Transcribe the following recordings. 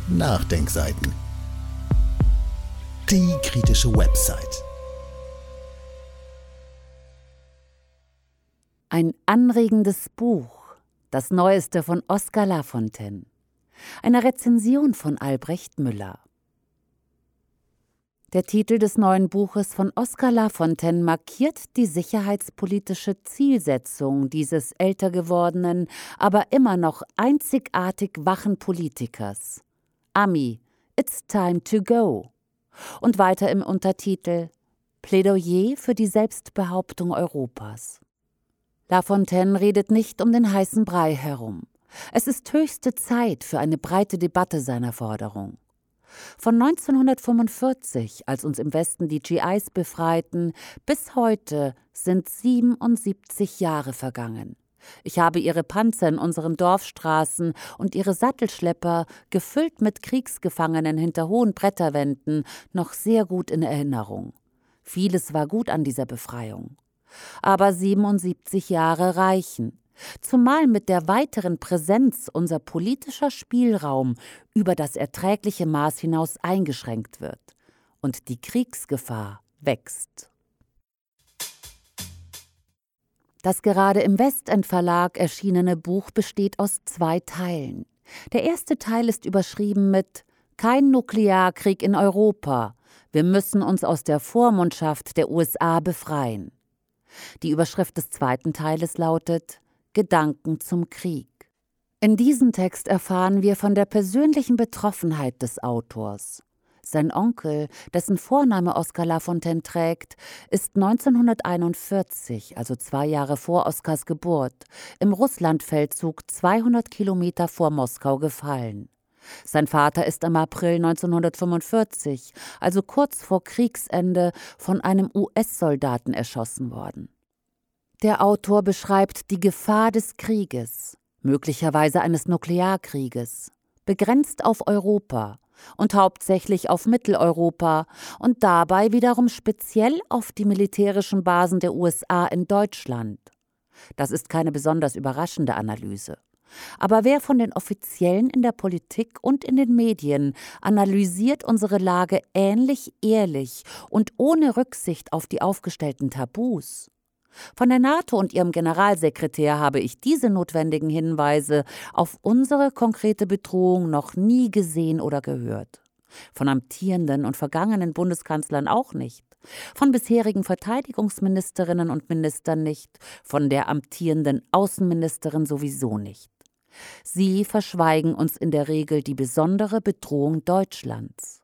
Nachdenkseiten. Die kritische Website. Ein anregendes Buch, das Neueste von Oskar Lafontaine. Eine Rezension von Albrecht Müller. Der Titel des neuen Buches von Oskar Lafontaine markiert die sicherheitspolitische Zielsetzung dieses älter gewordenen, aber immer noch einzigartig wachen Politikers. Ami, it's time to go. Und weiter im Untertitel Plädoyer für die Selbstbehauptung Europas. Lafontaine redet nicht um den heißen Brei herum. Es ist höchste Zeit für eine breite Debatte seiner Forderung. Von 1945, als uns im Westen die GIs befreiten, bis heute sind 77 Jahre vergangen. Ich habe ihre Panzer in unseren Dorfstraßen und ihre Sattelschlepper, gefüllt mit Kriegsgefangenen hinter hohen Bretterwänden, noch sehr gut in Erinnerung. Vieles war gut an dieser Befreiung. Aber 77 Jahre reichen. Zumal mit der weiteren Präsenz unser politischer Spielraum über das erträgliche Maß hinaus eingeschränkt wird und die Kriegsgefahr wächst. Das gerade im Westend Verlag erschienene Buch besteht aus 2 Teilen. Der erste Teil ist überschrieben mit »Kein Nuklearkrieg in Europa. Wir müssen uns aus der Vormundschaft der USA befreien«. Die Überschrift des zweiten Teiles lautet »Gedanken zum Krieg«. In diesem Text erfahren wir von der persönlichen Betroffenheit des Autors. Sein Onkel, dessen Vorname Oskar Lafontaine trägt, ist 1941, also 2 Jahre vor Oskars Geburt, im Russlandfeldzug 200 Kilometer vor Moskau gefallen. Sein Vater ist im April 1945, also kurz vor Kriegsende, von einem US-Soldaten erschossen worden. Der Autor beschreibt die Gefahr des Krieges, möglicherweise eines Nuklearkrieges, begrenzt auf Europa und hauptsächlich auf Mitteleuropa und dabei wiederum speziell auf die militärischen Basen der USA in Deutschland. Das ist keine besonders überraschende Analyse. Aber wer von den Offiziellen in der Politik und in den Medien analysiert unsere Lage ähnlich ehrlich und ohne Rücksicht auf die aufgestellten Tabus? Von der NATO und ihrem Generalsekretär habe ich diese notwendigen Hinweise auf unsere konkrete Bedrohung noch nie gesehen oder gehört. Von amtierenden und vergangenen Bundeskanzlern auch nicht. Von bisherigen Verteidigungsministerinnen und Ministern nicht. Von der amtierenden Außenministerin sowieso nicht. Sie verschweigen uns in der Regel die besondere Bedrohung Deutschlands.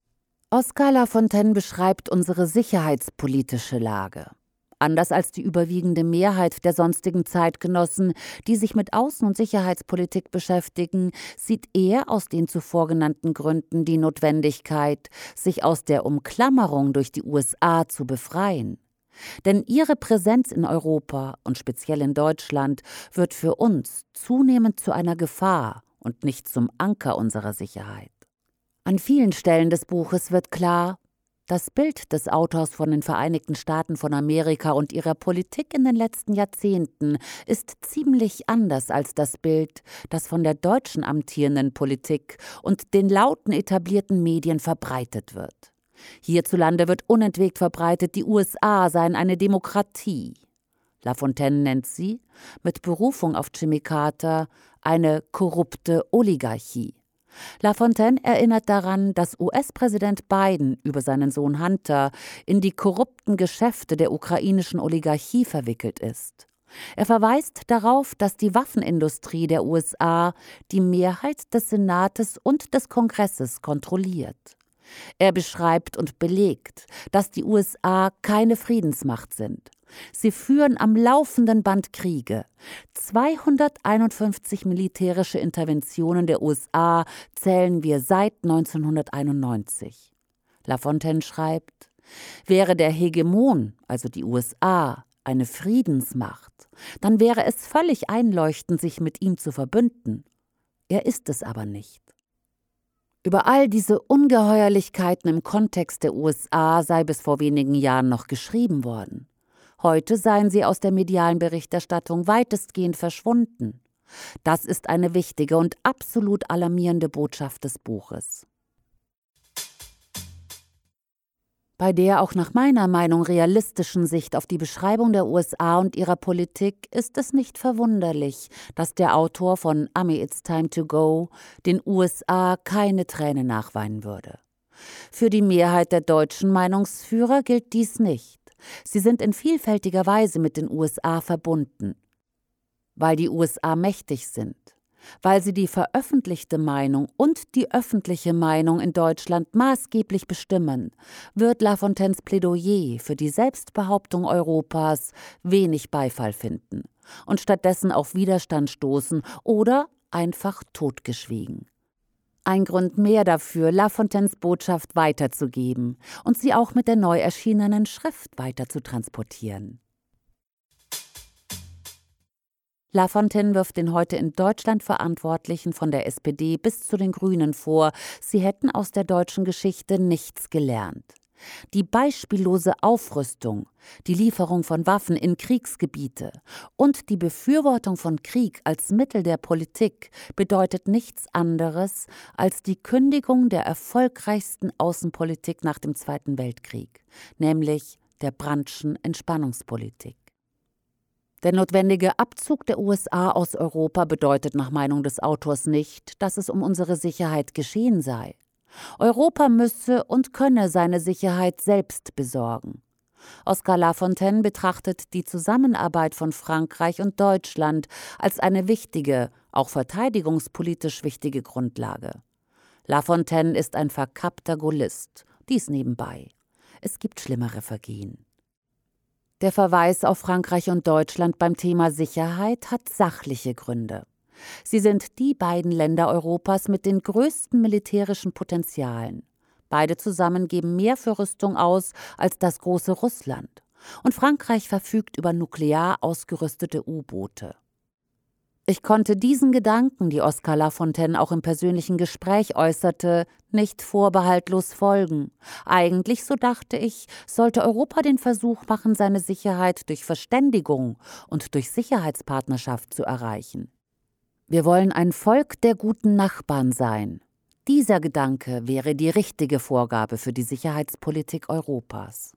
Oskar Lafontaine beschreibt unsere sicherheitspolitische Lage. Anders als die überwiegende Mehrheit der sonstigen Zeitgenossen, die sich mit Außen- und Sicherheitspolitik beschäftigen, sieht er aus den zuvor genannten Gründen die Notwendigkeit, sich aus der Umklammerung durch die USA zu befreien. Denn ihre Präsenz in Europa und speziell in Deutschland wird für uns zunehmend zu einer Gefahr und nicht zum Anker unserer Sicherheit. An vielen Stellen des Buches wird klar, das Bild des Autors von den Vereinigten Staaten von Amerika und ihrer Politik in den letzten Jahrzehnten ist ziemlich anders als das Bild, das von der deutschen amtierenden Politik und den lauten etablierten Medien verbreitet wird. Hierzulande wird unentwegt verbreitet, die USA seien eine Demokratie. Lafontaine nennt sie, mit Berufung auf Jimmy Carter, eine korrupte Oligarchie. Lafontaine erinnert daran, dass US-Präsident Biden über seinen Sohn Hunter in die korrupten Geschäfte der ukrainischen Oligarchie verwickelt ist. Er verweist darauf, dass die Waffenindustrie der USA die Mehrheit des Senates und des Kongresses kontrolliert. Er beschreibt und belegt, dass die USA keine Friedensmacht sind. Sie führen am laufenden Band Kriege. 251 militärische Interventionen der USA zählen wir seit 1991. Lafontaine schreibt, wäre der Hegemon, also die USA, eine Friedensmacht, dann wäre es völlig einleuchtend, sich mit ihm zu verbünden. Er ist es aber nicht. Über all diese Ungeheuerlichkeiten im Kontext der USA sei bis vor wenigen Jahren noch geschrieben worden. Heute seien sie aus der medialen Berichterstattung weitestgehend verschwunden. Das ist eine wichtige und absolut alarmierende Botschaft des Buches. Bei der auch nach meiner Meinung realistischen Sicht auf die Beschreibung der USA und ihrer Politik ist es nicht verwunderlich, dass der Autor von Ami It's Time to Go den USA keine Träne nachweinen würde. Für die Mehrheit der deutschen Meinungsführer gilt dies nicht. Sie sind in vielfältiger Weise mit den USA verbunden, weil die USA mächtig sind, weil sie die veröffentlichte Meinung und die öffentliche Meinung in Deutschland maßgeblich bestimmen, wird Lafontaines Plädoyer für die Selbstbehauptung Europas wenig Beifall finden und stattdessen auf Widerstand stoßen oder einfach totgeschwiegen. Ein Grund mehr dafür, Lafontaines Botschaft weiterzugeben und sie auch mit der neu erschienenen Schrift weiter zu transportieren. Lafontaine wirft den heute in Deutschland Verantwortlichen von der SPD bis zu den Grünen vor, sie hätten aus der deutschen Geschichte nichts gelernt. Die beispiellose Aufrüstung, die Lieferung von Waffen in Kriegsgebiete und die Befürwortung von Krieg als Mittel der Politik bedeutet nichts anderes als die Kündigung der erfolgreichsten Außenpolitik nach dem Zweiten Weltkrieg, nämlich der Brandtschen Entspannungspolitik. Der notwendige Abzug der USA aus Europa bedeutet nach Meinung des Autors nicht, dass es um unsere Sicherheit geschehen sei. Europa müsse und könne seine Sicherheit selbst besorgen. Oskar Lafontaine betrachtet die Zusammenarbeit von Frankreich und Deutschland als eine wichtige, auch verteidigungspolitisch wichtige Grundlage. Lafontaine ist ein verkappter Gaullist, dies nebenbei. Es gibt schlimmere Vergehen. Der Verweis auf Frankreich und Deutschland beim Thema Sicherheit hat sachliche Gründe. Sie sind die beiden Länder Europas mit den größten militärischen Potenzialen. Beide zusammen geben mehr für Rüstung aus als das große Russland. Und Frankreich verfügt über nuklear ausgerüstete U-Boote. Ich konnte diesen Gedanken, die Oskar Lafontaine auch im persönlichen Gespräch äußerte, nicht vorbehaltlos folgen. Eigentlich, so dachte ich, sollte Europa den Versuch machen, seine Sicherheit durch Verständigung und durch Sicherheitspartnerschaft zu erreichen. Wir wollen ein Volk der guten Nachbarn sein. Dieser Gedanke wäre die richtige Vorgabe für die Sicherheitspolitik Europas.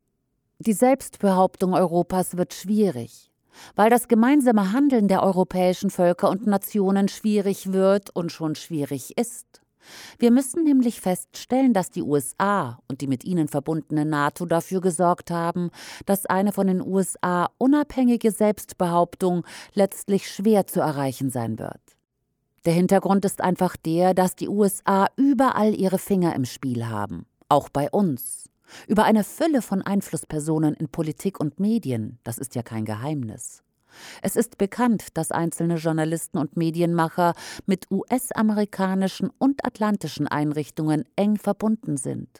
Die Selbstbehauptung Europas wird schwierig, weil das gemeinsame Handeln der europäischen Völker und Nationen schwierig wird und schon schwierig ist. Wir müssen nämlich feststellen, dass die USA und die mit ihnen verbundene NATO dafür gesorgt haben, dass eine von den USA unabhängige Selbstbehauptung letztlich schwer zu erreichen sein wird. Der Hintergrund ist einfach der, dass die USA überall ihre Finger im Spiel haben, auch bei uns. Über eine Fülle von Einflusspersonen in Politik und Medien, das ist ja kein Geheimnis. Es ist bekannt, dass einzelne Journalisten und Medienmacher mit US-amerikanischen und atlantischen Einrichtungen eng verbunden sind.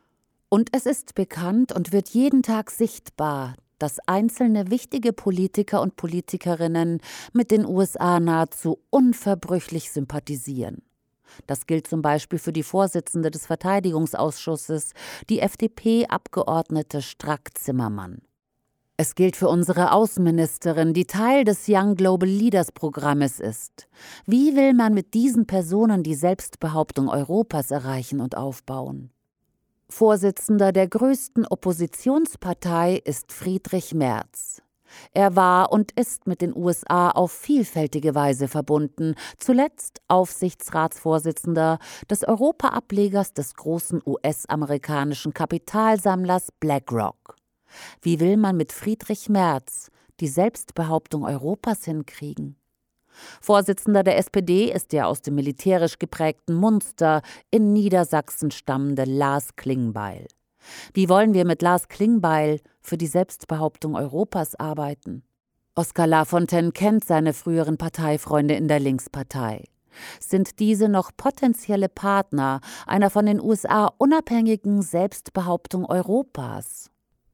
Und es ist bekannt und wird jeden Tag sichtbar, dass einzelne wichtige Politiker und Politikerinnen mit den USA nahezu unverbrüchlich sympathisieren. Das gilt zum Beispiel für die Vorsitzende des Verteidigungsausschusses, die FDP-Abgeordnete Strack-Zimmermann. Es gilt für unsere Außenministerin, die Teil des Young Global Leaders Programmes ist. Wie will man mit diesen Personen die Selbstbehauptung Europas erreichen und aufbauen? Vorsitzender der größten Oppositionspartei ist Friedrich Merz. Er war und ist mit den USA auf vielfältige Weise verbunden, zuletzt Aufsichtsratsvorsitzender des Europa-Ablegers des großen US-amerikanischen Kapitalsammlers BlackRock. Wie will man mit Friedrich Merz die Selbstbehauptung Europas hinkriegen? Vorsitzender der SPD ist der aus dem militärisch geprägten Munster in Niedersachsen stammende Lars Klingbeil. Wie wollen wir mit Lars Klingbeil für die Selbstbehauptung Europas arbeiten? Oskar Lafontaine kennt seine früheren Parteifreunde in der Linkspartei. Sind diese noch potenzielle Partner einer von den USA unabhängigen Selbstbehauptung Europas?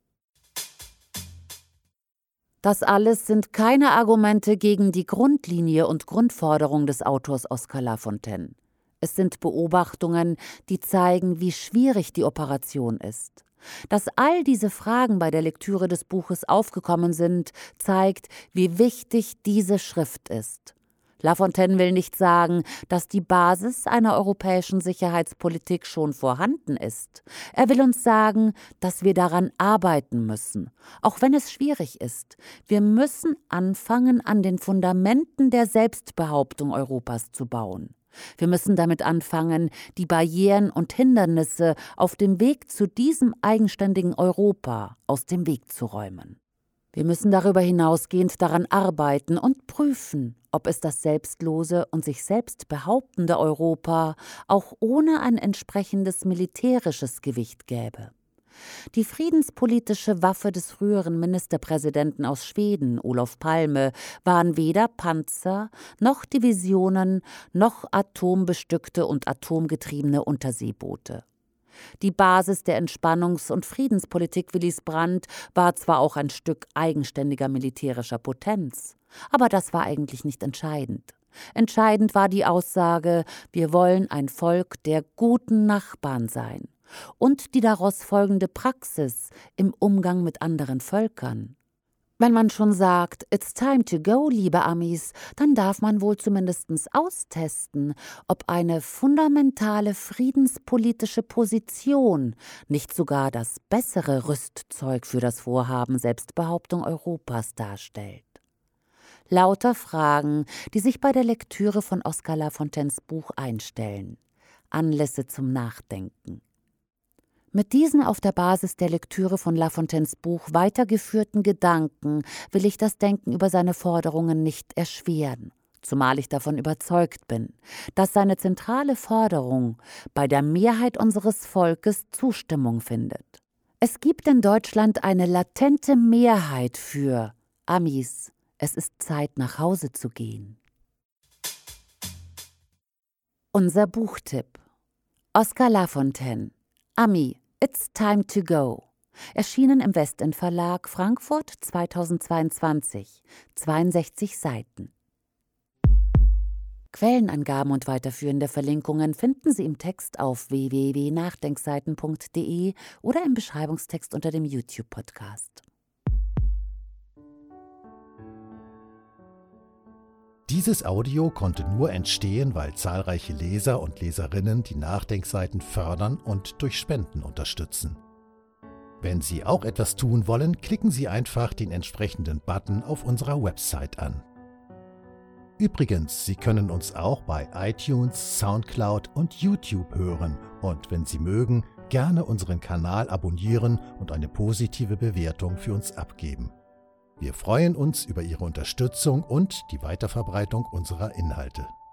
Das alles sind keine Argumente gegen die Grundlinie und Grundforderung des Autors Oskar Lafontaine. Es sind Beobachtungen, die zeigen, wie schwierig die Operation ist. Dass all diese Fragen bei der Lektüre des Buches aufgekommen sind, zeigt, wie wichtig diese Schrift ist. Lafontaine will nicht sagen, dass die Basis einer europäischen Sicherheitspolitik schon vorhanden ist. Er will uns sagen, dass wir daran arbeiten müssen, auch wenn es schwierig ist. Wir müssen anfangen, an den Fundamenten der Selbstbehauptung Europas zu bauen. Wir müssen damit anfangen, die Barrieren und Hindernisse auf dem Weg zu diesem eigenständigen Europa aus dem Weg zu räumen. Wir müssen darüber hinausgehend daran arbeiten und prüfen, ob es das selbstlose und sich selbst behauptende Europa auch ohne ein entsprechendes militärisches Gewicht gäbe. Die friedenspolitische Waffe des früheren Ministerpräsidenten aus Schweden, Olof Palme, waren weder Panzer, noch Divisionen, noch atombestückte und atomgetriebene Unterseeboote. Die Basis der Entspannungs- und Friedenspolitik Willy Brandt war zwar auch ein Stück eigenständiger militärischer Potenz, aber das war eigentlich nicht entscheidend. Entscheidend war die Aussage, wir wollen ein Volk der guten Nachbarn sein und die daraus folgende Praxis im Umgang mit anderen Völkern. Wenn man schon sagt, it's time to go, liebe Amis, dann darf man wohl zumindest austesten, ob eine fundamentale friedenspolitische Position nicht sogar das bessere Rüstzeug für das Vorhaben Selbstbehauptung Europas darstellt. Lauter Fragen, die sich bei der Lektüre von Oskar Lafontaines Buch einstellen. Anlässe zum Nachdenken. Mit diesen auf der Basis der Lektüre von Lafontaines Buch weitergeführten Gedanken will ich das Denken über seine Forderungen nicht erschweren, zumal ich davon überzeugt bin, dass seine zentrale Forderung bei der Mehrheit unseres Volkes Zustimmung findet. Es gibt in Deutschland eine latente Mehrheit für Amis, es ist Zeit, nach Hause zu gehen. Unser Buchtipp: Oskar Lafontaine, Ami, It's Time to Go. Erschienen im Westend Verlag, Frankfurt 2022. 62 Seiten. Quellenangaben und weiterführende Verlinkungen finden Sie im Text auf www.nachdenkseiten.de oder im Beschreibungstext unter dem YouTube-Podcast. Dieses Audio konnte nur entstehen, weil zahlreiche Leser und Leserinnen die Nachdenkseiten fördern und durch Spenden unterstützen. Wenn Sie auch etwas tun wollen, klicken Sie einfach den entsprechenden Button auf unserer Website an. Übrigens, Sie können uns auch bei iTunes, Soundcloud und YouTube hören und, wenn Sie mögen, gerne unseren Kanal abonnieren und eine positive Bewertung für uns abgeben. Wir freuen uns über Ihre Unterstützung und die Weiterverbreitung unserer Inhalte.